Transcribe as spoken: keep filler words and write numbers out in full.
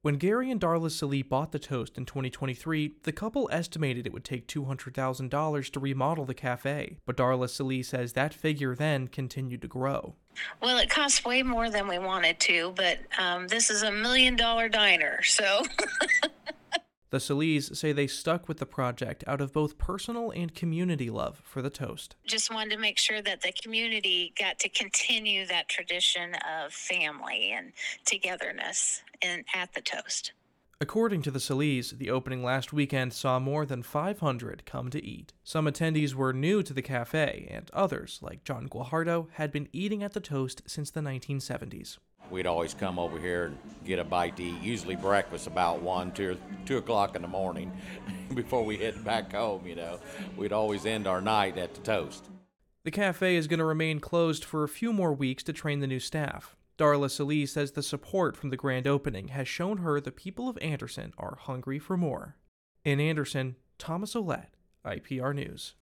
When Gary and Darla Salee bought the Toast in twenty twenty-three, the couple estimated it would take two hundred thousand dollars to remodel the cafe, but Darla Salee says that figure then continued to grow. Well, it costs way more than we wanted to, but um, this is a million dollar diner, so. The Salees say they stuck with the project out of both personal and community love for the Toast. Just wanted to make sure that the community got to continue that tradition of family and togetherness in, at the Toast. According to the Salees, the opening last weekend saw more than five hundred come to eat. Some attendees were new to the cafe, and others, like John Guajardo, had been eating at the Toast since the nineteen seventies. We'd always come over here and get a bite to eat, usually breakfast about one, two, two o'clock in the morning before we head back home, you know. We'd always end our night at the Toast. The cafe is going to remain closed for a few more weeks to train the new staff. Darla Salee says the support from the grand opening has shown her the people of Anderson are hungry for more. In Anderson, Thomas Ouellette, I P R News.